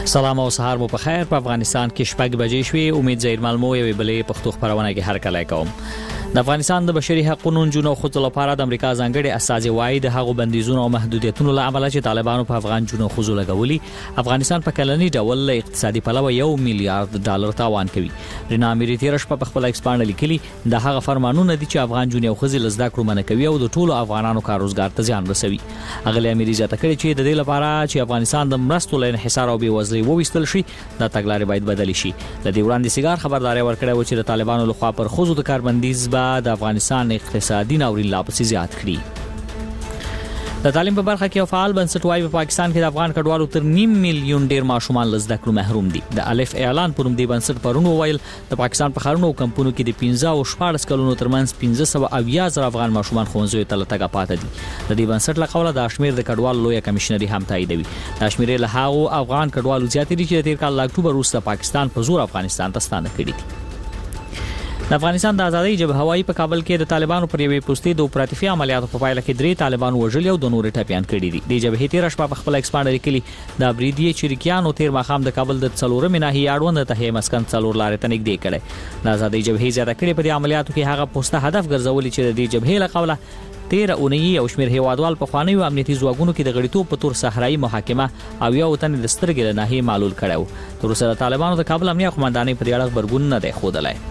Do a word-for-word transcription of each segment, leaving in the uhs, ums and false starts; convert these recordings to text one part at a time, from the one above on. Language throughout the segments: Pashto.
سلام او سهار مو په خیر. په افغانستان کې شپږ بجې شوې. امید زیر ملمو یو بلې پښتو خبرونه کې هر کله کوم. د افغانستان د بشري حقوقو جنونو خو لپاره د امریکا ځانګړي استازي وایي د هغو بندیزونو او محدودیتونو له امله چې طالبانو په افغان جنونو خو لګولي افغانستان په کلنی ډول اقتصادي پلوه یو میلیارډ ډالر تاوان کوي. رینا اميري تیرش په خپل ایکسپانډ لیکلي د هغه فرمانونه دي چې افغان جنونو خو لزدا کړو منه کوي او د ټولو افغانانو کار روزګار ته ځان رسوي. اغلی اميري ځکه کړي چې د دې لپاره چې افغانستان د مرستو له انحصار او بېوزلۍ وويستل شي د تګلارې باید بدل شي. د دې وړاندې سیګار خبرداري ورکړه و چې د طالبانو لخوا پر خوځو د کاربندیز به د افغانستان اقتصادي ناورین لا پسې زیات کړي. د تعلیم په برخه کې فعال بنسټ وايي په پاکستان کې د افغان کډوالو تر نیم میلیون ډیر ماشومان لزده کړو محروم دي. د الف اعلان پروم دی بنسټ پرونو ویل د پاکستان په خارونو او کمپونو کې د پنځه او شپږ کلونو ترمنځ پنځه سوه اویا زره افغان ماشومان ښوونځیو ته لټګه پاتې دي. د دې بنسټ له قوله د اشمیر د کډوالو لوی کمشنري هم تاییدوي. د اشمیر له هغو افغان کډوالو زیاتې دي چې د تیر کال له اکتوبر وروسته پاکستان په زور افغانستان ته ستانه کړي دي. د افغانستان د ازادۍ جبهه هوایي په کابل کې د طالبانو پر یوې پوسټې د اپراتیفي عملیاتو په پایله کې درې طالبان وژل او د نورو ټپيان کړي دي. د جبهې تیر شپه په خپل ایکسپانډ لیکلي د بریدي چریکیانو تیر مخام د کابل د څلورم ناحیه اړوند ته مسکن څلور لارې ته نږدې کړي. د ازادۍ جبهې زیاته کړي په دې عملیاتو کې هغه پوسټه هدف ګرځولي چې د دې جبهې له قوله تیر اونۍ او شمیر هیوادوال په خوانیو امنیتي ځواکونو کې د غړیتوب په تور صحرایي محاکمه او یو تن د سترګې له ناحیه معلول کړو. تر اوسه د طالبانو د کابل امنیه قومندانۍ پر اړه خبرګون نه دی ښودلی.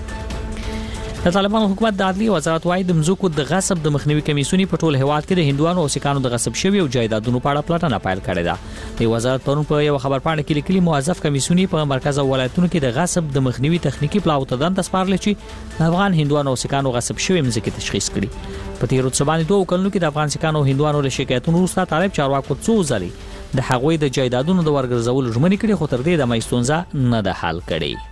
د طالبانو حکومت د عدلي وزارت وايي د مزوکو د غصب د مخنیوي کمیسیون په ټول هواد کې د هندوانو او سیکانو د غصب شوی او جایدادونو په اړه پلټنه پیل کړې ده. د وزارت پرون په یو خبر پاڼه کې لیکلي موظف کمیسیون په مرکز او ولایتونو کې د غصب د مخنیوي تخنیکی پلاو ته دند سپارل چې د افغان هندوانو او سیکانو غصب شوی مزکه تشخیص کړي. په تیر څو باندې دوه کلونو کې د افغان سیکانو او هندوانو له شکایتونو وروسته طالب چارواکو څو ځلې د هغوی د جایدادونو د ورګرځولو ژمنې کړې خو تر دې د مېستونزه نه ده حل کړي.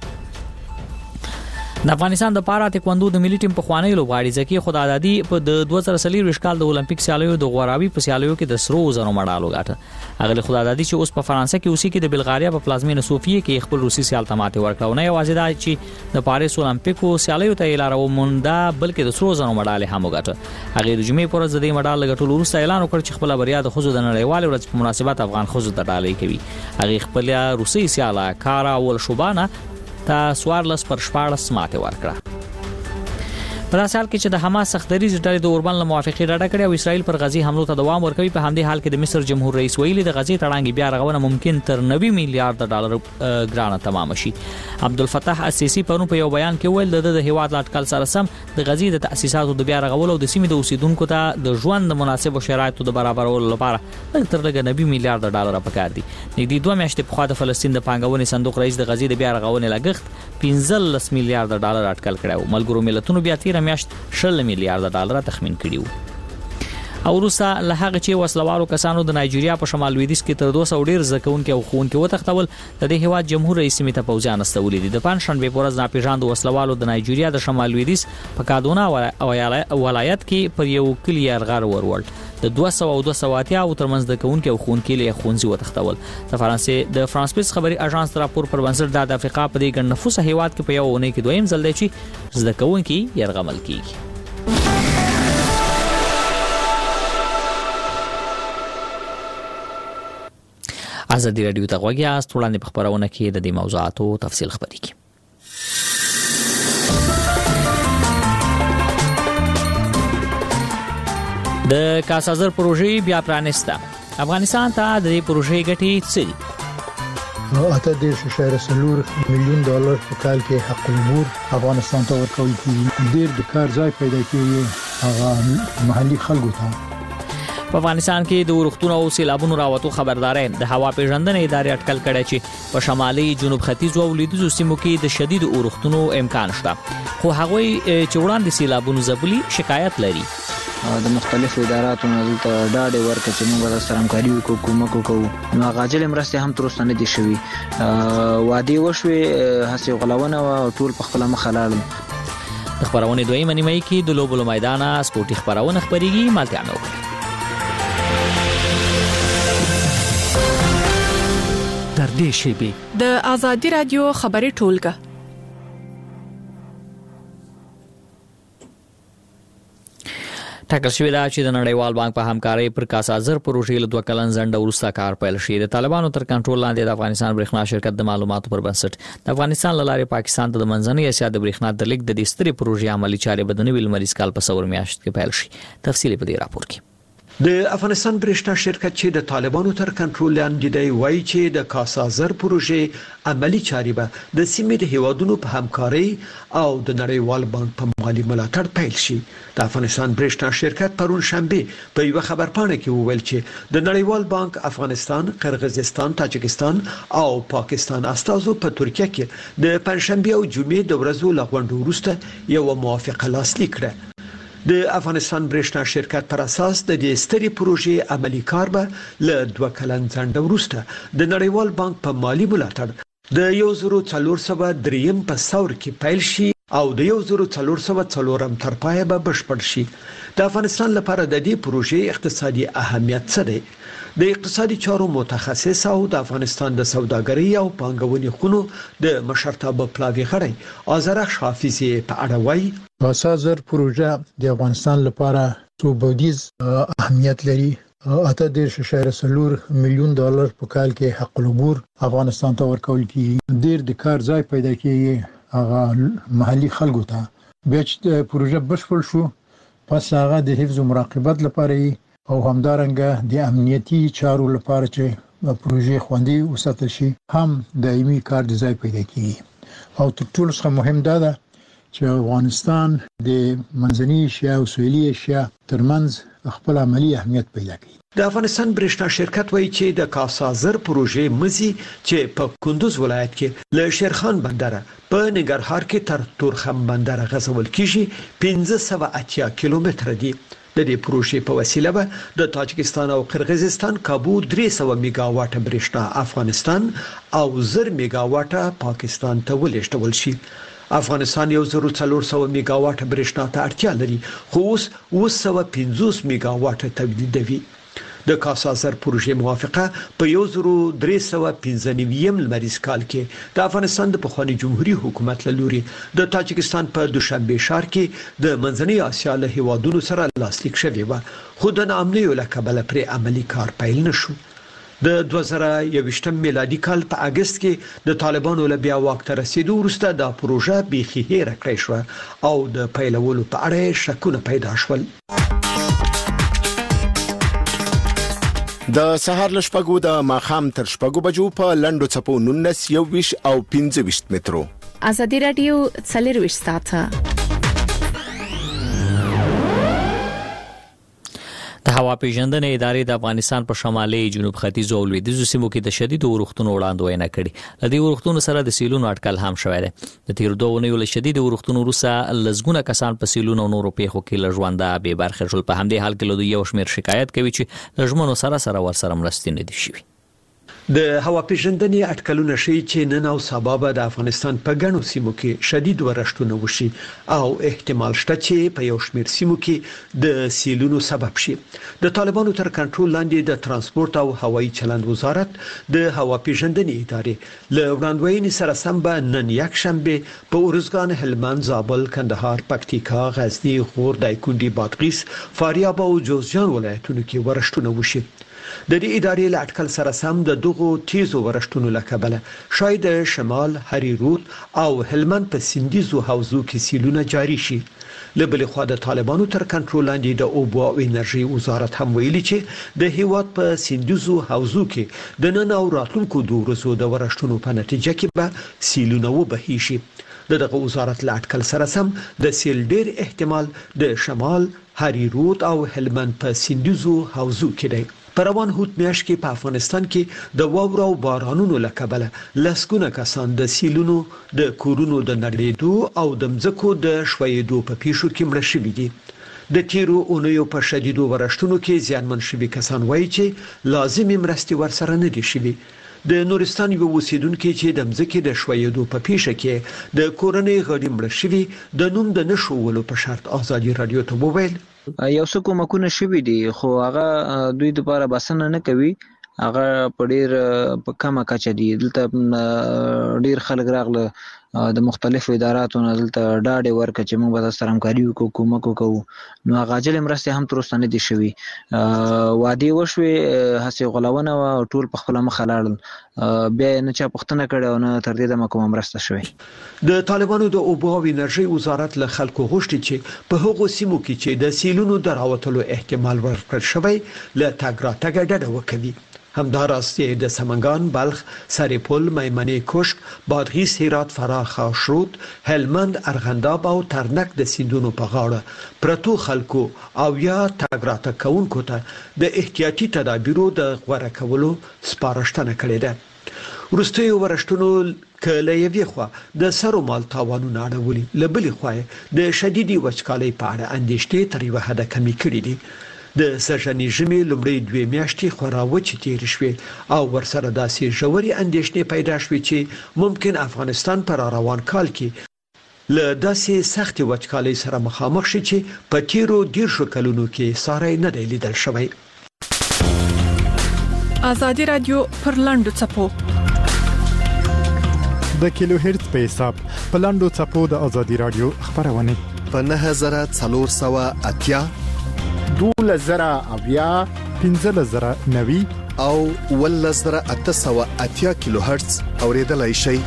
د افغانستان د پارا تکوندو د ملي ټیم په خوانی لوبغاړي ځکه خدای دادی په د دوه زره څلور کال د اولمپیک سیالیو د غوراوي په سیالیو کې د سرو زرو مډالو ګټه. هغه خدای دادی چې اوس په فرانسه کې اوسې کې د بلغاریا په پلازمینه سوفیه کې خپل روسي سیال تماته ورکړو نه یوازې دا چې د پاریس اولمپیکو سیالیو ته لارو مونډه بلکې د سرو زرو مډال هم وګټه. هغه د جمعې پر ورځ د مډال ګټلو وروسته اعلان وکړ چې خپل بریا د خوځو د نړیوال ورځ په مناسبت افغان خوځو ته ډالۍ کوي. هغه خپل روسي سیاله کارا ول شوبانا تا سوارلس پر شپاړس ماته ورکړه. په داسې حال کې چې د حماس سختدریز ډلې د اوربان له موافقې ډډه کړې او اسرائیل پر غزي حملو ته دوام ورکوي. په همدې حال کې د مصر جمهور رئیس ویلي د غزي تړانګي بیا رغونه ممکن تر نوي میلیارډ ډالر ګرانه تمام شي. عبدالفتاح السیسی پرون په یو بیان کې ویل د د هیواد لاټکل سره سم د غزي د تاسیساتو د بیا رغولو او د سیمې د اوسیدونکو ته د ژوند مناسب شرایطو د برابرولو لپاره تر لږ نوي میلیارډ ډالر پکار دي. نږدې دوه میاشتې په خوا د فلسطین د پانګونې صندوق رئیس د غزي د بیا رغونې لګښت پنځلس میلیارډ ډالر اټکل کړو. ملګرو ملتونو بیا تیر میاشت شل میلیارډ ډالر تخمین کړي وو. او روسا له هغه چې وسلوالو کسانو د نایجیریا په شمال لویدیځ کې تر دوه سوه ډیر ځکهونکي او خوونکي وتښتول د دې هیواد جمهور رئیس سیمه ته پوځیان استولي دي. د پنځشنبه په ورځ ناپېژاندو وسلوالو د نایجیریا د شمال لویدیځ په کادونا ولایت کې پر یو کلی یرغل ورول. د دوه سوه او دوه سوه اتیا او ترمنځ د کوونکي او خوونکي له خونځي وتښتول. د فرانسې د فرانس پریس خبري اژانس راپور پر بنسټ د افریقا په دې ګڼ نفوسه هیواد کې په یو اونۍ کې دویم ځل دی چې زده کوونکي یرغمل کیږي. ازادي رادیو ته غوږی یاست. وړاندې په خبرونه کې د دې موضوعاتو تفصیل خبرې کی. د کاسازر پروژې بیا پرانسته. افغانستان ته د دې پروژې ګټې څه دي؟ اته دیش اشاره سلور میلیون ډالر په کال کې حق العبور افغانستان ته ورکول کیږي. ډیر د کار ځای پیدا کیږي هغه محلي خلکو ته. په افغانستان کې د ورښتونو او سیلابونو راوتو خبرداري د هوا پیژندنې ادارې اټکل کړي چې په شمالي جنوب ختیځ او لویدیځو سیمو کې د شدید ورښتونو امکان شته. خو هغه چې وړاندې سیلابونو ځپلي شکایت لري. د مختلفو اداراتو نه دلته ډاډ ورکړي چې موږ سره همکاري وکړو کومک وکړو. نو غاجل مرستې هم تر اوسه نه دي شوي. وادي وشوي هڅې غلاونه او ټول په خپل مخ لاړل. د خبرونه دویمه نیمه کې د لوبو میدان سپورتي خبرونه خبريږي. مالته امو در دې شیبه د ازادي رادیو خبري ټولګه. ټاکل شوې ده چې د نړیوال بانک په همکارۍ پر کاسازر پروژې له دوه کلن ځنډ وروسته کار پیل شي. د طالبانو تر کنټرول لاندې د افغانستان برېښنا شرکت د معلوماتو پر بنسټ د افغانستان له لارې پاکستان ته د منځنۍ اسیا د برېښنا د لیږد د دې سترې پروژې عملي چارې به د نوي لمریز کال په څلور میاشت کې پیل شي. تفصیل په دې راپور کې. د افغانستان برېښنا شرکت چې د طالبانو تر کنټرول لاندې دی وایي چې د کاسازر پروژې عملی چارې به د سیمې د هیوادونو په همکارۍ او د نړیوال بانک په مالي ملاتړ پیل شي. د افغانستان برېښنا شرکت پرون شنبه په یو خبرپاڼه کې وویل چې د نړیوال بانک افغانستان، قرغیزستان، تاجکستان او پاکستان استازو په ترکیه کې د پنځشنبه او جمعې د ورځو لغونډو وروسته یو موافقه لاسلیک کړه. د افغانستان برېښنا شرکت پر اساس د دې ستري پروژې عملی کار به له دوه کلن ځنډ وروسته د نړیوال بانک په مالی ملاتړ د یو زرو څلور سوه دریم په ثور کې پیل شي او د یو زرو څلور سوه څلورم تر پایه به بشپړ شي. د افغانستان لپاره د دې پروژې اقتصادي اهمیت څه دی؟ د اقتصادي چارو متخصص او د افغانستان د سوداګرۍ او پانګونې خونو د مشرتابه پلاوی غړی آذرخش حافظي په اړه وایي. کاسازر پروژه د افغانستان لپاره څو بودیز اهمیت لري. اته دېرش اعشاریه څلور میلیون ډالر په کال کې حق العبور افغانستان ته ورکول کیږي. ډېر د کار ځای پیدا کیږي هغه محلي خلکو ته. بیا چې پروژه بشپړ شو پس هغه د حفظ او مراقبت لپاره او همدارنګه د امنیتي چارو لپاره چې پروژې خوندي وساتل شي هم دایمي کار د ځای پیدا کیږي. او تر ټولو څخه مهم دا ده چې افغانستان د منځنۍ اسیا او سویلي اسیا ترمنځ خپل عملی اهمیت پیدا کړي. د افغانستان برېښنا شرکت وایي چې د کاسازر پروژې مزي چې په کندوز ولایت کې له شیرخان بندر په ننګرهار کې تر تورخم بندر غځول کیږي پنځه سوه اتیا کیلومتره دي. د دې پروژې په وسیله به د تاجکستان او قرغیزستان کابو درې سوه میگا واټ برېښنا افغانستان او زر میگا واټ پاکستان ته ولېږدول شي. افغانستان یو زرو څلور سوه میگا واټ برېښنا ته اړتیا لري خو اوس اوه سوه پنځوس میگا واټ تولیدوي. د کاسازر پروژې موافقه په یو زرو درې سوه پنځه نوي لمریز کال کې د افغانستان د پخوانی جمهوریت حکومت له لوري د تاجکستان په دوشنبه ښار کې د منځنۍ اسیا له هیوادونو سره لاسلیک شوی و خو د ناامنیو له کبله پر عملی کار پیل نشو. د دوه زره یوویشتم میلادي کال په اگست کې د طالبانو له بیا واک ته رسیدو وروسته د پروژه بیخي هېره کړې شو او د پیلولو په اړه شکونه پیدا شول. د سهار لشپګو د ماخام تر شپګو بجو په لندو چپو نونس یو ویش او پنځه ویش مترو. ازادي رادیو څلور ویش ساعته. د هوا پیژندنې ادارې د افغانستان په شمالي جنوب ختیځو او لویدیځو سیمو کې د شدید اورښتونو وړاندوینه کړې. د دې اورښتونو سره د سیلونو اټکل هم شوی دی. د تیر دوه اونیو له شدید اورښتونو وروسته لزګونه کسان په سیلونو او نورو پیښو کې له ژونده بې برخې شول. په همدې حال کې له دوی یو شمېر شکایت کوي چې د ژمنو سره سره ورسره مرستې نه دي شوي. د هوا پیژندنې اټکلونه ښیي چې نن او سبا به د افغانستان په ګڼو سیمو کې شدید ورښتونه وشي او احتمال شته چې په یو شمېر سیمو کې د سیلونو سبب شي. د طالبانو تر کنټرول لاندې د ترانسپورت او هوایي چلند وزارت د هوا پیژندنې ادارې له وړاندوینې سره سم به نن یک شنبه په ارزګان، هلمند، زابل، کندهار، پکتیکا، غزنی، غور، دایکنډي، بادغیس، فاریاب او جوزجان ولایتونو کې ورښتونه وشي. د دې ادارې له اټکل سره سم د دغو تیزو ورښتونو له کبله شاید شمال، هریرود او هلمند په سیندیزو حوزو کې سیلونه جاری شي. له بلې خوا د طالبانو تر کنټرول لاندې د اوبو او انرژي وزارت هم ویلي چې د هیواد په سیندیزو حوزو کې د نن او راتلونکو دوه ورځو د ورښتونو په نتیجه کې به سیلونه وبهي شي. دغه وزارت له اټکل سره سم د سیل ډیر احتمال د شمال، هریرود او هلمند په سیندیزو حوزو کې دی. په روان هوت میاشت کې په افغانستان کې د واورو او بارانونو له کبله لسګونه کسان د سیلونو، د کورونو د نړېدو او د مځکو د ښویېدو په پیښو کې مړه شوي دي. د تیرو اونیو په شدیدو ورښتونو کې زیانمن شوي کسان وایي چې لازمي مرستې ورسره نه دي شوي. د نورستان یو اوسیدونکو چې د مځکې د ښویېدو په پیښه کې د کورنۍ غړي مړه شوي د نوم د نشولو په شرط ازادي رادیو ته وویل یو څه کومکونه شوي دي خو هغه دوی لپاره بسنه نه کوي. هغه په ډیر په کمه کچه دي. دلته ډیر خلک راغله د مختلفو اداراتو نه دلته ډاډ ورکړ چې موږ به سره همکاري وکړو کومک وکړو نو هغه عاجل مرستې هم تر اوسه نه دي شوي وعدې وشوې هسې غولونه وه ټول په خپله مخه لاړل بیا یې نه چا پوښتنه کړې او نه تر دې دمه کومه مرسته شوې د طالبانو د اوبو او انرژۍ وزارت له خلکو غوښتي چې په هغو سیمو کې چې د سیلونو د راوتلو احتمال ورکړل شوی له تګ راتګه ډډه وکوي همداراز د سمنګان بلخ سرپل میمنې کوشک بادغیس هرات فراه خاشرود هلمند ارغنداب او ترنک د سیندونو په غاړه پرتو خلکو او یا تګ راتګ کوونکو ته د احتیاطي تدابیرو د غوړه کولو سپارښتنه کړې ده وروستي ورشتونو کله یوې خوا د سرو مال تاوانونه اړولي لبلې خوا د شدیدي وچکالۍ په اړه اندېښنې تر یوه حده کمې کړې دي د سرجنې ژمي لومړی دوه میاشتې خورا وچې تېرې شوې او ورسره داسې ژورې اندېښنې پیدا شوې چې ممکن افغانستان پر روان کال کې له داسې سختې وچکالۍ سره مخامخ شي چې په تیرو دیرشو کلونو کې ساری نه دی لیدل شوی. ازادي رادیو پر لاندو چپو د کیلو هرتز په حساب په لاندو چپو د ازادي رادیو خبرونه په نه هزار څلور سوه اتیا دوله زره اویا پنځه زره نوي او ول زره اته سوه اتیا کیلو هرتز اوریدلای شي.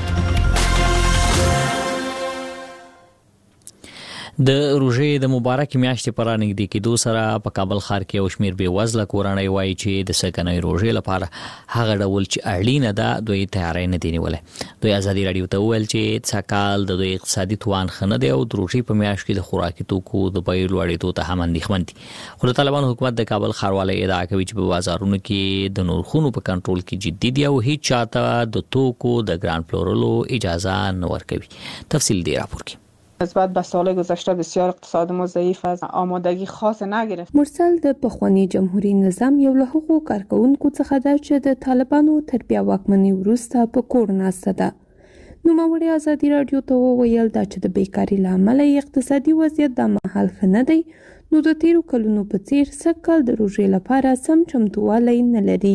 د روژې د مبارک میاشتې پر نږدې کېدو سره په کابل ښار کې یو شمېر بې وزله کورنۍ وایي چې د سکنۍ روژې لپاره هغه ډول چې اړینه ده دوی تیاری نه دی نیولی. دوی ازادي راډیو ته وویل چې سږکال د دوی اقتصادي توان ښه نه دی او د روژې په میاشت کې د خوراکي توکو د بیې لوړېدو ته هم اندېښمن دي. خو د طالبانو حکومت د کابل ښاروالۍ ادعا کوي چې په بازارونو کې د نرخونو په کنټرول کې جدي دي او هیڅ چاته د توکو د ګران پلورلو اجازه نه ورکوي. تفصیل دی راپور کې. نسبت به سال گذشته بسیار اقتصاد ما ضعیف است آمادگی خاص نگرفت. مرسل د پخوانی جمهوریت نظام یو له هغو کارکونکو څخه ده چې د طالبانو تر بیا واکمنۍ وروسته په کور ناسته ده. نوموړي ازادي راډیو ته وویل دا چې د بیکارۍ له امله اقتصادي وضعیت د مهال ښه نه دی نو د تیرو کلونو په څیر سږکال د روژې لپاره سم چمتووالی نه لري.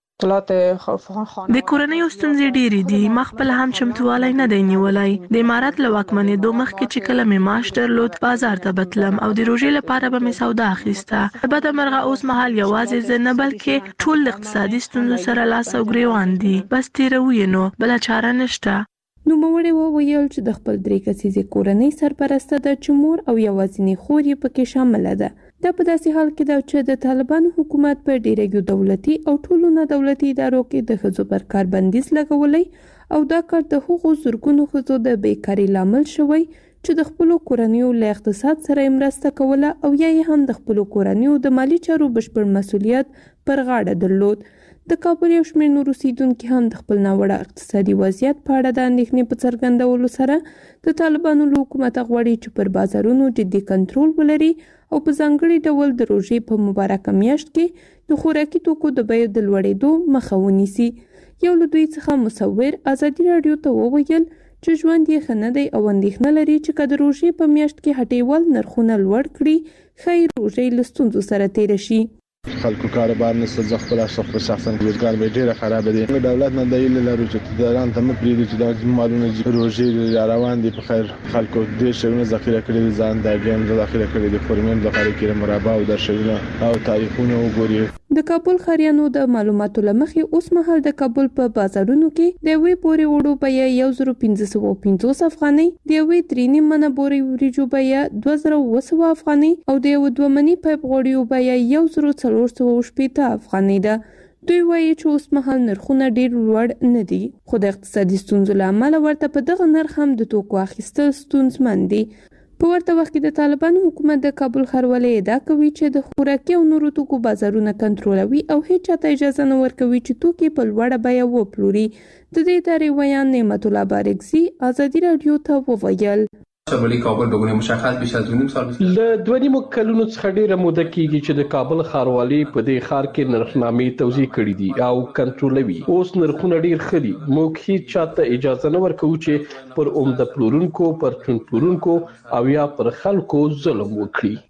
د کورنۍ ستونزې ډېرې دي. ما خپل هم چمتووالی نه دی نیولی. د امارت له واکمنېدو مخکې چې کله مې معاش درلود بازار ته بتلم او د روژې لپاره به مې سودا اخیسته. بده مرغه اوس مهال یوازې زه نه بلکې ټول اقتصادي ستونزو سره لاس او ګریوان دي. بس تیروي یې نو بله چاره نشته. نوموړي وویل چې د خپل درې کسیزې کورنۍ سرپرسته ده چې مور او یوازینۍ خور یې پکې شامله ده. دا په داسې حال کې ده چې د طالبانو حکومت په ډیرو دولتي او ټولو نه دولتي ادارو کې د ښځو پر کار بندیز لګولی او دا کار د هغو زرګونو ښځو د بیکارۍ لامل شوی چې د خپلو کورنیو له اقتصاد سره مرسته کوله او یا یې هم د خپلو کورنیو د مالی چارو بشپړ مسؤلیت پر غاړه درلود. د کابل یو شمېر نور اوسیدونکي هم د خپل ناوړه اقتصادي وضعیت په اړه د اندېښنې په څرګندولو سره د طالبانو له حکومته غواړي چې پر بازارونو جدي کنټرول ولري او په ځانګړي ډول د روژې په مبارکه میاشت کې د خوراکي توکو د بیو د لوړېدو مخه ونیسي. یو له دوی څخه مصور ازادي راډیو ته وویل چې ژوند یې ښه نه دی او اندېښنه لري چې که د روژې په میاشت کې هټیوال نرخونه لوړ کړي ښایي روژې له ستونزو سره تېره شي. خلکو کاروبار نشته زه خپل خپل شخصا روزګار به ډیره خراب دي. دولت نه دی لرو چې دلان ته مپریږي چې دا مالونه روزي روان دي په خیر خلکو دې شونه ذخیره کړي ځان د ګیم ذخیره کړي د فورمین ذخیره کړي مرابع او د شونه او تاریخونه وګوري. د کابل خاریانو د معلوماتو لمخې اوس مهال د کابل په بازارونو کې د وی پورې وړو بیه یو زره پنځه سوه پنځوس افغانۍ، د وی درینی منه بورې وریجو بیه دوه زره اوه سوه افغانۍ او د یو دوه منی پایپ غوړیو بیه یو زره څلور سوه شپږ افغانۍ ده. دوی وایي چې اوس مهال نرخونه ډیر لوړ نه دي خو د اقتصادي ستونزو له امله ورته په دغه نرخ هم د توکو اخیستل ستونزمن دي. په ورته وخت کې د طالبانو حکومت د کابل ښاروالۍ ادعا کوي چې د خوراکي او نورو توکو بازارونه کنټرولوي او هیڅ چاته اجازه نه ورکوي چې توکي په لوړه بیه وپلوري. د دې ادارې ویان نعمت الله بارکزي ازادي راډیو ته وویل شمالي کابل بهونه مشخص بیش از نیم سال له دوه نیمو کلونو څخه ډیره موده کیږي چې د کابل ښاروالۍ په دې ښار کې نرخنامې توزیع کړې دي او کنټرولوي. اوس نرخونه ډیر ښه دي. موږ هیڅ چاته اجازه نه ورکوو چې پر عمده پلورونکو پر ټون پلورونکو او یا پر خلکو ظلم وکړي.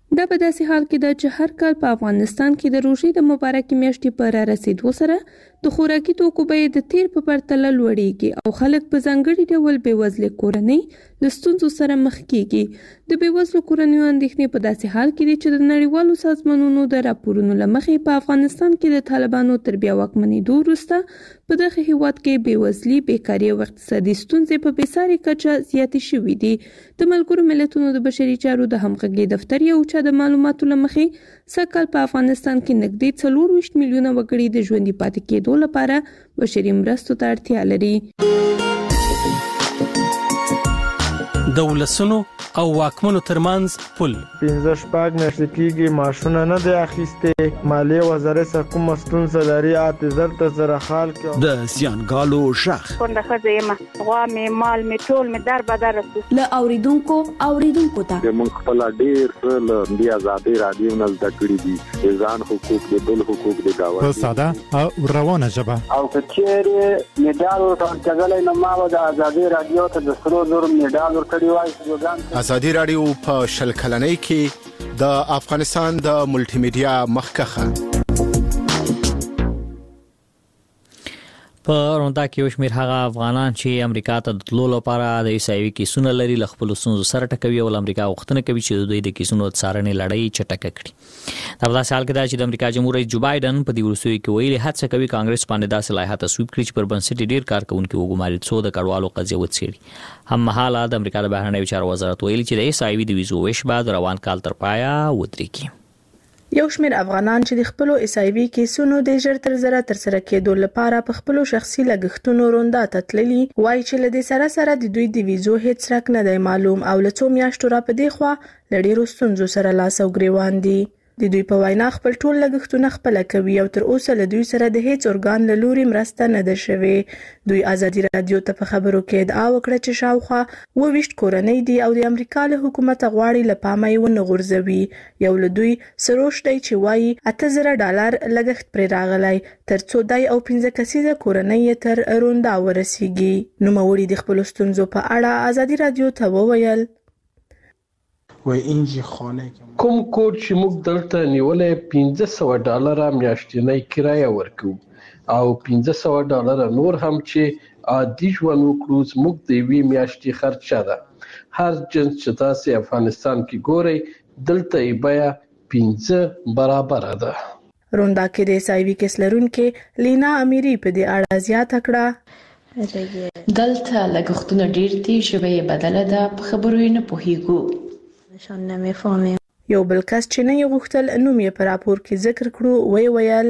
دا په داسې حال کې ده چې هر کال په افغانستان کې د روژې د مبارکې میاشتې په را رسیدو سره د خوراکي توکو بیې د تیر په پرتله لوړېږي او خلک په ځانګړي ډول بېوزلې کورنۍ له ستونزو سره مخ کیږي. د بېوزلو کورنیو اندېښنې په داسې حال کې دي چې د نړیوالو سازمانونو د راپورونو له مخې په افغانستان کې د طالبانو تر بیا واکمنېدو وروسته په دغه هېواد کې بېوزلي، بېکاري او اقتصادي ستونزې په بېساري کچه زیاتې شوې دي. د ملګرو ملتونو د بشري چارو د همغږۍ دفتر یو چا د معلوماتو له مخې سږ کال په افغانستان کې نږدې څلور ویشت میلیونه وګړي د ژوندي پاتې کېدو لپاره بشري مرستو ته اړتیا لري. د ولسونو او واکمنو ترمنځ پل پنځه شپږ میاشتې کېږي معاشونه نه دی اخیستې. مالیې وزارت څخه کومه ستونزه لري اته زر ته زره خال کې د زیانګالو شخ کونډه ښځه یم، غوا مې مال مې ټول مې در بدر رسو له اوریدونکو اوریدونکو ته موږ خپل ډېر څه له دې آزادۍ راډیو نه زده کړي دي، د ځان حقوق د بل حقوق د گاونډي په ساده او روانه ژبه. او که چیرې میډال ورکړل نو ما د آزادۍ راډیو ته د سرو زرو میډال ورکړی وای. آزادي راډیو په شل کلنۍ کې د افغانستان د ملټي میډیا مخکخه. په روندا کې یو شمېر هغه افغانان چې امریکا ته د تلو لپاره د عیسایي کیسونو لري له خپل ستونزو سره ټکوي او امریکا غوښتنه کوي چې د دوی د کیسونو د څارنې لړۍ چټکه کړي. دا په داسې حال کې ده چې د امریکا جمهور رئیس جو بایدن په دې وروستیو کې ویلي هڅه کوي کانګرس باندې داسې لایحه تصویب کړي چې پر بنسټ ډیر کارکونکي وګماري څو د کډوالو قضیه وڅېړي. هم مهاله د امریکا د بهرنیو چارو وزارت ویلي چې د عیسایي د ویزو ویش بعد روان کال تر پایا ودرېږي. یو شمېر افغانان چې د خپلو عیسایي کیسونو د ژر تر ژره ترسره کېدو لپاره په خپلو شخصي لګښتونو روندا ته تللي وایي چې له دې سره سره د دوی د ویزو هیڅ څرک نه دی معلوم او له څو میاشتو را په دې خوا له ډېرو ستونزو سره لاس او ګریوان دي. د دوی په وینا خپل ټول لګښتونه خپله کوي او تر اوسه له دوی سره د هیڅ ارګان له لوري مرسته نه ده شوې. دوی ازادي راډیو ته په خبرو کې ادعا وکړه چې شاوخوا اووه ویشت کورنۍ دي او د امریکا له حکومته غواړي له پامه یې ونه غورځوي. یو له دوی سروش دی چې وایي اته زره ډالر لګښت پرې راغلی تر څو دی او پنځه کسیزه کورنۍ تر روندا ورسیږي. نوموړي د خپلو ستونزو په اړه ازادي راډیو ته وویل وای انجی خانه کوم کوټ چې موږ دلته نیولې پنځه سوه ډالره میاشتنی کرایه ورکو او پنځه سوه ډالره نور هم چې عادي ژوند وکړو زموږ د یوې میاشتې خرچه ده. هر جنس چې تاسې افغانستان کې ګورئ دلته یې بیه پنځه برابره ده. روندا کې د عیسایي کیس لرونکې لینا امیری په دې اړه زیاته کړه دلته لګښتونه ډېر دي، ژبه یې بدله ده، په خبرو یې نه پوهېږو. یو بل کس چې نه یې غوښتل نوم یې په راپور کې ذکر کړو وی ویل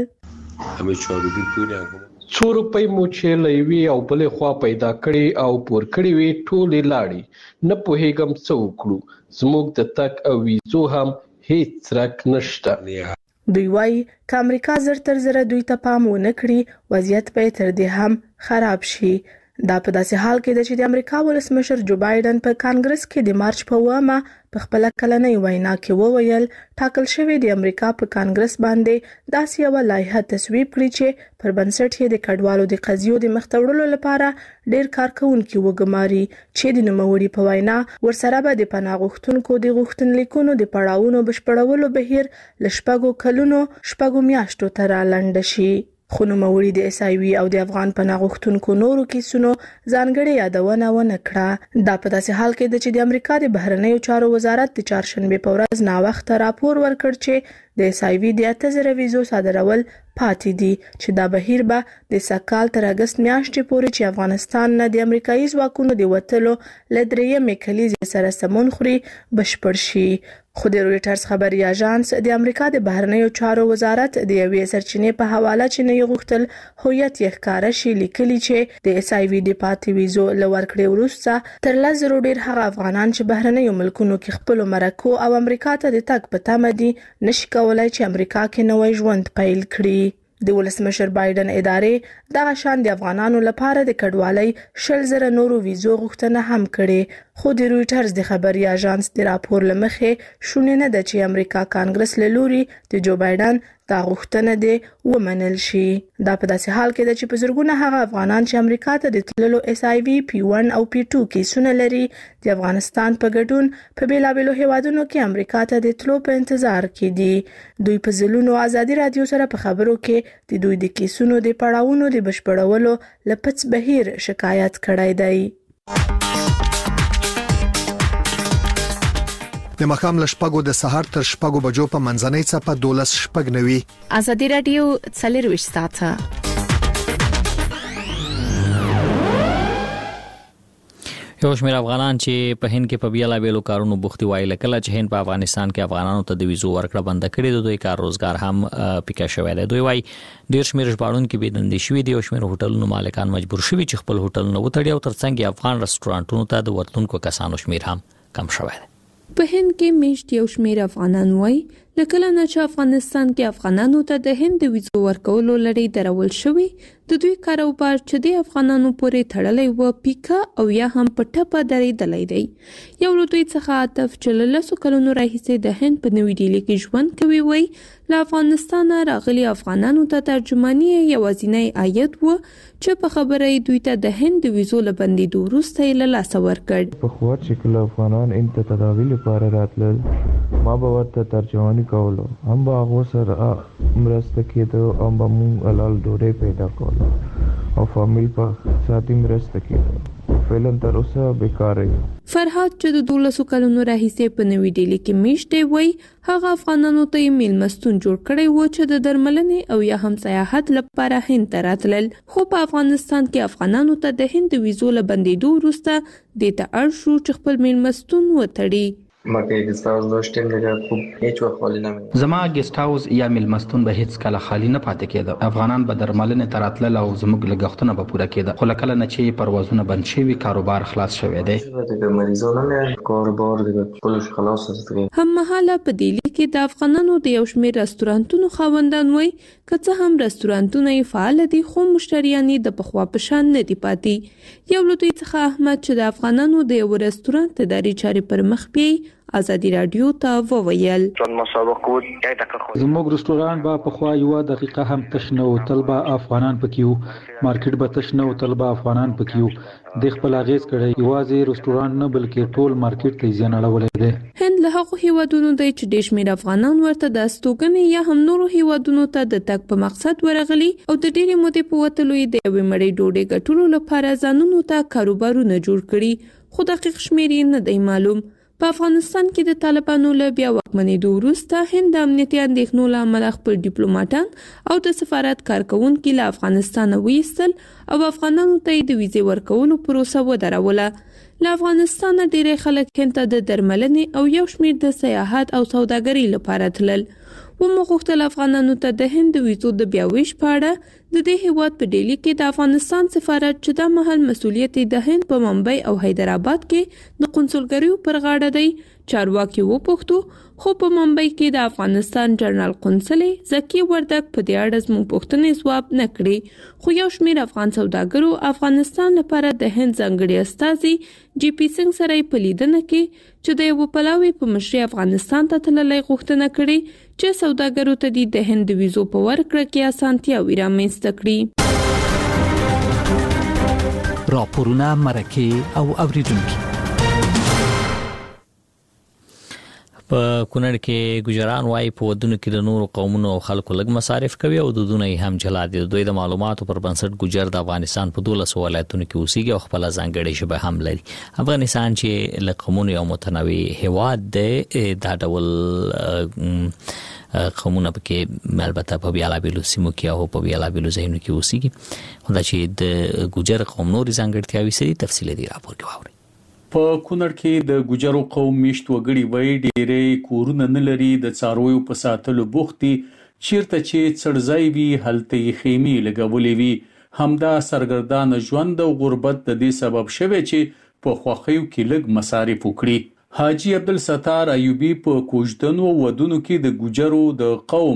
څو روپۍ مو چې له یوې او بلې خوا پیدا کړې او پور کړې وې ټولې لاړې. نه پوهېږم څه وکړو، زموږ د تګ او ویزو هم هیڅ څرک نشته. دوی وایي که امریکا زر تر زره دوی ته پام ونه کړي وضعیت به تر دې هم خراب شي. دا په داسې حال کې ده چې د امریکا ولسمشر جو بایدن په کانګرس کې د مارچ په اوومه په خپله کلنۍ وینا کې وویل ټاکل شوې د امریکا په کانګرس باندې داسې یوه لایحه تصویب کړي چې پر بنسټ یې د کډوالو د قضیو د مخته وړلو لپاره ډېر کارکوونکي وګماري چې د نوموړي په وینا ورسره به د پناه غوښتونکو د غوښتنلیکونو د پړاوونو بشپړولو بهیر له شپږو کلونو شپږو میاشتو ته رالنډه شي. خو نوموړي د عیسایي او د افغان پناه غوښتونکو نورو کیسونو ځانګړې یادونه ونه کړه. دا په داسې حال کې ده چې د امریکا د بهرنیو چارو وزارت د چهارشنبې په ورځ ناوخته راپور ورکړ چې د عیسایي د اته زره ویزو صادرول پاتې دي چې دا بهیر به د سږ تر اګست میاشتې پورې چې افغانستان نه د امریکایي ځواکونو د وتلو له درېیمې کلیزې سره سمون خوري بشپړ شي. خو د رویټرز خبري اژانس د امریکا د بهرنیو چارو وزارت د یوې سرچینې په حواله چې نه یې غوښتل هویت یې ښکاره شي لیکلي چې د عیسایي د پاتې ویزو له ورکړې وروسته تر لس زرو ډېر هغه افغانان چې بهرنیو ملکونو کې خپلو مرکو او امریکا ته د تګ په تمه دي نشي کولای چې امریکا کې نوی ژوند پیل کړي. د ولسمشر بایدن ادارې دغه شان د افغانانو لپاره د کډوالۍ شل زره نورو ویزو غوښتنه هم کړې خو د رويټرز د خبري اژانس د راپور لمخې شونې نه ده چې امریکا کانګرس له لوري د جو بایدن دا غوښتنه دی ومنل شي. دا په داسې حال کې ده چې په زرګونه هغه افغانان چې امریکا ته د تللو اس آی وي پی ون او پی ټو کیسونه لري د افغانستان په ګډون په بیلابیلو هیوادونو کې امریکا ته د تللو په انتظار کې دي. دوی په ځلونو ازادي رادیو سره په خبرو کې د دوی د کیسونو د پړاوونو د بشپړولو لپس بهیر شکایت کړی دی. د مخام لشپګو د سحر تر شپګو بجو په منځنۍ څپه دولس شپګ نوي. ازادي رادیو څلور ساعته. یو شمېر افغانان چې په هند کې په بیلا بیلو کارونو بوختي وای لکه چې هند په افغانستان کې افغانانو ته د ویزو ورکړه بند کړې ده، دوی کار روزګار هم پکې شوی دی. دوی وای ډیر شمېر ژباړونکو کې بندي شوی دي او شمېر هوټلونو مالکان مجبور شوي چې خپل هوټلونه وتړي او ترڅنګ افغان رستورانټونو ته د ورتلونکو کسانو شمېر هم کم شوی دی. په هند کې میشت یو شمېر افغانان وای لکه نه چې افغانستان کې افغانانو ته د هند د ویزو ورکولو لړۍ درول شوی، د دوی کاروبار چې د افغانانو پورې تړلې و پیکا او یا هم په ټپه درېدلې دی. یو له دوی څخه عاطف چې له لسو کلونو راهیسې د هند په نوې ډیلي کې ژوند کوي وای له افغانستان راغلي افغانانو ته ترجمانی یوازینی عاید و چې په خبره دوی ته د هند د ویزو لبندې وروسته یې له لاسه ورکړ. په خو چې کله افغانان ان ته تداوی لپاره راتلل ما به ورته ترجمانی کولو، هم به هغه سره مرسته کېده، هم به مونږ حلال ډوډۍ پیدا کولو او فامیل په ساتي مرسته کېده. فعلا تر اوسه بیکاره یم. فرهاد چې د دولسو کلونو راهیسې په نوې ډیلي کې میشت دی وای هغه افغانانو ته یې میلمستون جوړ کړی و چې د درملنې او یا هم سیاحت لپاره هند ته راتلل، خو په افغانستان کې افغانانو ته د هند ویزو له بندېدو وروسته دې ته اړ شو چې خپل میلمستون وتړي. مکه ګست هاوس داشتیم دیگه خوب هیچ وقت خالی نمیشه. زما ګست هاوس یا میلمستون به هیڅ کله خالی نه پاتې کېده. افغانان به درملنې ته راتلل او زموږ لګښتونه به پوره کېده، خو کله نه چې پروازونه بند شوي کاروبار خلاص شوی دی. دیگه مریضان نه کاروبار دیگه کلش خلاص است. هم مهاله په دیلی کې د افغانانو د یو شمېر رستورانتونو خاوندان وای که څه هم رستورانتونه یې فعال دي خو مشتریان د پخوا په شان نه دي پاتې. یو له دوی څخه احمد چې د افغانانو د یو رستورانت اداري چارې پر مخ بیاي ازادي رادیو ته وویل. زموږ رستوران به په خوا یو دقیقه هم تش نه او طلبه افغانان پکې وو، مارکیټ به تش نه او طلبه افغانان پکې وو. د خپل اغیز کړي یوازې رستوران نه بلکې ټول مارکیټ ته ځان اړولې ده. هند له هغو هیوادونو دی چې ډېر شمېر افغانان ورته د استوګنې یا هم نورو هیوادونو ته د تګ په مقصد ورغلي او د ډېرې مودې په وتلو یې د یوې مړۍ ډوډۍ ګټلو لپاره ځانونو ته کاروبارونه جوړ کړي، خو دقیق شمېر یې نه دی معلوم. په افغانستان کې د طالبانو له بیا واکمنېدو وروسته هند د امنیتي اندېښنو له امله خپل ډیپلوماټان او د سفارت کارکوونکي له افغانستانه ویستل او افغانانو ته یې د ویزې ورکولو پروسه ودروله. له افغانستانه ډېری خلک هند ته د درملنې او یو شمېر د سیاحت او سوداګرۍ لپاره تلل. ومو غوښتل افغانانو ته د هند د ویزو د بیا ویش په اړه د دې هیواد په ډیلی کې د افغانستان سفارت چې دا مهال مسؤلیت د هند په ممبئی او حیدرآباد کې د قونسلګریو پر غاړه دی چارواکي وپوښتو، خو په ممبئی کې د افغانستان جنرال قونسلې زکی وردک په دې اړه زموږ پوښتنې ځواب نه کړې، خو یو شمېر افغان سوداګرو افغانستان لپاره د هند ځانګړي استازي جی پی سنگ سره په لیدنه کې چې د یو پلاوي په مشرۍ افغانستان ته تللی غوښتنه کړې چې سوداګرو ته د هند ویزو په ورکړه کې اسانتیاوې رامنځته کړي. راپورونه مرکه او اوریدونکي په کونړ کې ګجران وای په ودونو کې د نورو قومونو او خلکو لږ مصارف کوي او دودونه یې هم جلا دي. دوی د معلوماتو پر بنسټ ګجر د افغانستان په دولسو ولایتونو کې اوسېږي او خپل ځانګړې ژبه هم لري. افغانستان چې له قومونو یو متنوع هیواد دی، دا ډول قومونه پکې البته په بیلابیلو سیمو کې او په بیلابیلو ځایونو کې اوسېږي. خو دا چې د ګجر قوم نورې ځانګړتیاوې سړي تفصیل دی راپور کې واورئ. په کونړ کې د ګجرو قوم میشت وګړي وای ډېرې کورونه نه لري، د څارویو په ساتلو بوخت دي، چیرته چې څړځای وي هلته یې خیمې لګولې وي. همدا سرګردانه ژوند او غربت د دې سبب شوی چې په خوښیو کې لږ مصارف وکړي. حاجی عبدالستار ایوبی په کوژدنو ودونو کې د ګجرو د قوم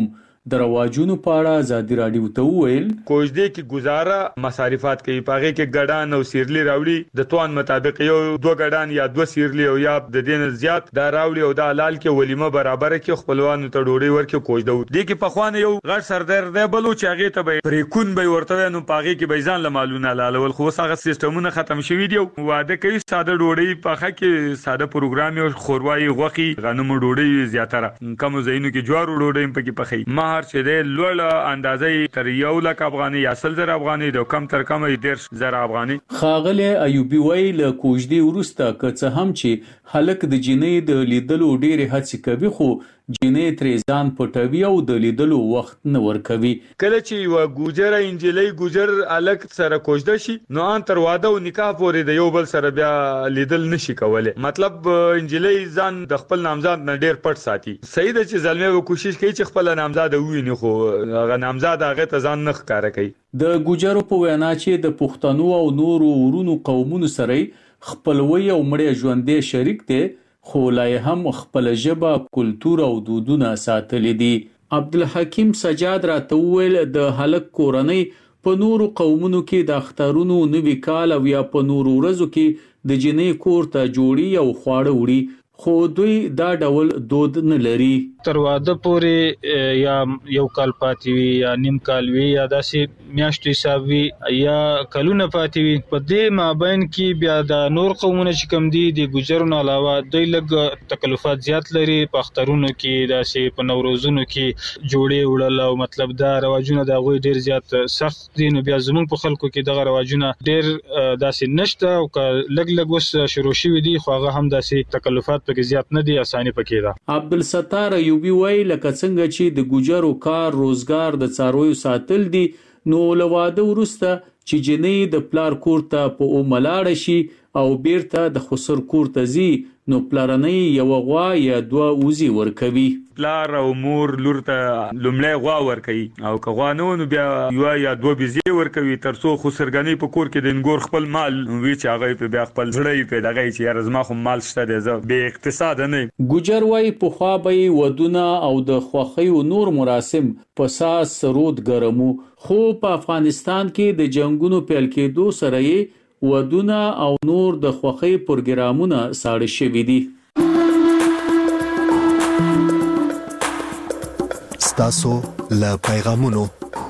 د رواجونو په اړه ازادي راډیو ته وویل کوژدې کې گزاره مصارفات کوي پاغه کې ګډان او سیرلی راوړي د توان مطابق یو دوه ګډان یا دوه سیرلی او یا د دین زیات دا راوړي او دا حلال کې ولیمه برابر کې خپلوانو ته ډوډۍ ورکې کوژده و دي کې په خوانه یو غټ سردار دی بلو چې هغه ته به پریکون به ورته نو پاغه کې به ځان لمالونه لالول خو هغه سیستمونه ختم شوي دي واده کوي ساده ډوډۍ پاخه کې ساده پروګرام او خوروای غوخي غنمو ډوډۍ زیاتره کم زینو کې جوارو ډوډۍ پکې پخې مہر چې د لوړ اندازې تر یو لک افغاني یا سل زر افغاني د کم تر کم ډیر زر افغاني خاغله ایوبي ویل کوژدي ورسته که څه هم چې هلک د جنې د لیدلو ډېر هڅې کوي خو جنې تریزان پټوي او د لیدلو وخت نه ورکوي کله چې یو ګوجر انجلۍ ګوجر الک سره کوژده شي نو ان تر واده او نکاح پورې د یو بل سره بیا لیدل نشي کولای مطلب انجلۍ ځان د خپل نامزاد نه ډیر پټ ساتي صحیح ده چې زلمه و کوشش کوي چې خپل نامزاد وویني خو هغه نامزاد هغه ته ځان نه ښکارا کوي د ګوجرو په وینا چې د پښتنو او نورو ورونو قومونو سره خپلوي او مړی ژوندې شریک دي خو لا هم خپل ژبه کلتور او دودونه ساتلي دي عبدالحکیم سجاد راته ویل د هلک کورنۍ په نورو قومونو کې د اخترونو نوي کال او یا په نورو ورځو کې د جنې کور ته جوړي او خواړه وړي خو دوی دا ډول دود نه لري تر واده پورې یا یو کال پاتې وي یا نیم کال وي یا داسې میاشتې حساب وي یا کلونه پاتې وي په دې مابین کې بیا د نور قومونه چې کم دي د ګوجرونو علاوه دوی لږ تکلفات زیات لري په اخترونو کې داسې په نوروزونو کې جوړې وړل او مطلب دا رواجونه د هغوی ډېر زیات سخت دي نو بیا زموږ په خلکو کې دغه رواجونه ډېر داسې نشته او که لږ لږ اوس شروع شوي دي خو هغه هم داسې تکلفات پکې زیات نه دي اساني پکې ده عبدالستار ایوبي وایي لکه څنګه چې د ګوجرو کار روزګار د څارویو ساتل دي نو له واده وروسته چې جنۍ د پلار کور ته په اوملاړه شي او بیرته د خسر کور ته ځي نو پلارنۍ یو غوا یا دوه وزي ورکوي پلار او مور لور ته لومړی غوا ورکوي او که غوا نه نو بیا یو یا دوه بيزي ورکوي ترڅو خسرګنۍ په کور کې د انګور خپل مال وی چې هغه په بیا خپل ځړې په دغه چې یارزما خو مال شته د به اقتصاد نه ګوجر وای په خوا به ودونه او د خوخي او نور مراسم په ساس سرود ګرمو خو په افغانستان کې د جنگونو پیل کېدو سره یې ودونه او نور د خوخي پروګرامونه ساړه شوي دي ستاسو له پیغامونو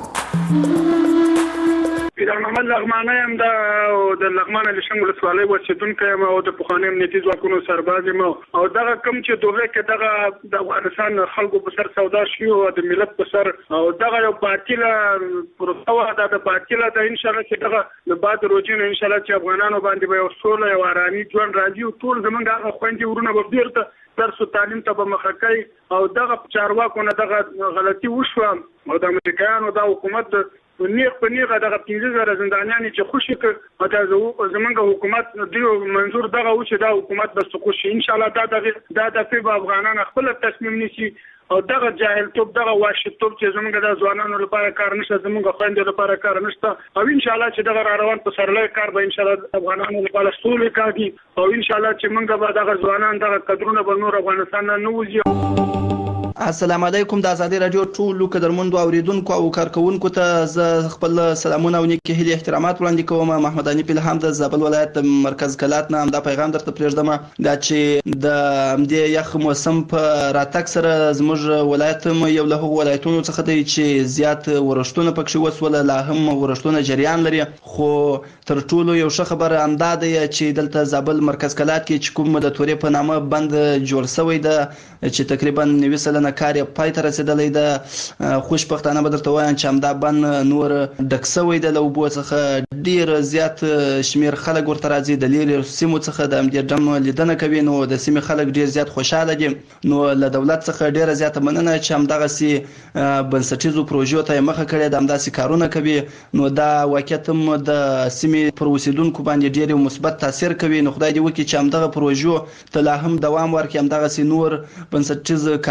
پیران محمد لغمانه هم دا او د لغمانه لشنګ ولسوالۍ اوسیدونکی یم او د پخواني امنیتي ځواکونو سرباز یم او دغه کوم چې دوه کې دغه د افغانستان خلکو په سر سودا شي او د ملت په سر او دغه یو باطله پروسه د باطله د ان شاء الله چې دغه د بعد روزینه ان شاء الله چې افغانانو باندې به یو سوله او آرامي ژوند راځي او ټول زمونږ هغه خويندې ورونه به بیرته درس او تعلیم ته به مخه کوي او دغه چارواکو نه دغه غلطي وشوه او د امریکایانو د حکومت نیغ په نیغه دغه پنځه زره زندانیان چې خوشي کړ او د زمونږ حکومت دیو منظور دغه و چې دا حکومت به سقوط شي ان شاء الله دا دغه دا د په افغانانو خپل تصمیم نیسي او دغه جاهل توپ دغه واشتوب چې زمونږ د ځوانانو لپاره کار نشته زمونږ خويندو لپاره کار نشته او ان شاء الله چې دغه روان په سرلای کار به ان شاء الله افغانانو لپاره سولې کوي او ان شاء الله چې موږ به دغه ځوانان دغه قدرونه به نور افغانستان نه وځي السلام علیکم د ازادي رادیو ټولو قدرمنو اوریدونکو او کارکونکو ته زه خپل سلامونه او نیکه هیلې احترامات وړاندې کوم محمد انیف الهام د زابل ولایت مرکز کلات نه دا پیغام درته پرېږدم دا چې د دې یخ موسم په راتګ سره زموږ ولایت یو له هغو ولایتونو څخه دی چې زیات ورښتونه پکې وسول لا هم ورښتونه جریان لري خو تر ټولو یو ښه خبره همدا ده چې دلته زابل مرکز کلات کې چې کوم د تورې په نامه بند جوړ شوی ده چې تقریبا نوي سلنه کار یې پای ته رسېدلی ده خوشبختانه به درته وایم چې همدا بند نور ډک شوی ده له اوبو څخه ډېر زیات شمېر خلک ورته راځي د لرې سیمو څخه د همدې ډم لیدنه کوي نو د سیمې خلک ډېر زیات خوشحاله دي نو له دولت څخه ډېره زیاته مننه چې همدغسې بنسټیزو پروژو ته یې مخه کړې ده همداسې کارونه کوي نو دا واقعیت هم د سیمې پر اوسېدونکو باندې ډېر مثبت تاثیر کوي نو خدای دې وکړي چې همدغه پروژو ته لا هم دوام ورکړي همدغسې نور بنسټیز کارونه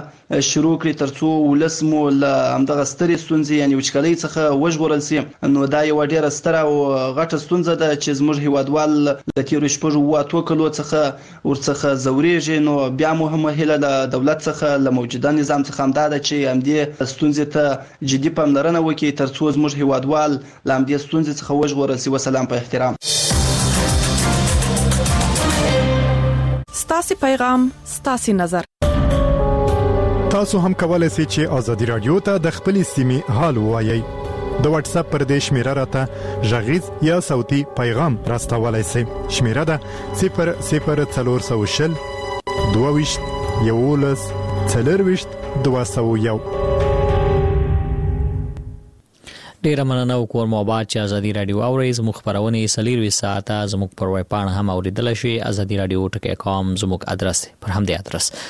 شروع کړي ترڅو ولسمو له همدغه سترې ستونزې یعنی وچکالۍ څخه وژغورل شي. نو دا یو ډیره ستره او غټه ستونزه ده چې زموږ هیوادوال له تیرو شپږو اووه اتو کلو څخه ورڅخه ځورېږي. نو بیا مهمه هیله له دولت څخه له موجوده نظام څخه همدا ده چې همدې ستونزې ته جدي پاملرنه وکړي ترڅو زموږ هیوادوال له همدې ستونزې څخه وژغورل شي. وسلام په احترام. ستاسو پیغام ستاسو نظر. تاسو هم کولای شئ چې ازادي رادیو ته د خپل سیمې حال ووایي. د واتس اپ پر دې شمیره راته ژغیز یا صوتي پیغام راستولای شئ. شمیره ده صفر صفر څلور سوه شل دوه ویشت یوولس څلور ویشت دوه سوه یو. ډیره مننه وکړم او بعد چې ازادي رادیو اوري زموږ خبرونه سلیروي ساعته زموږ پر وای پاڼه هم اوریدل شي. ازادي رادیو ټکی کام زموږ ادرس پر همدې ادرس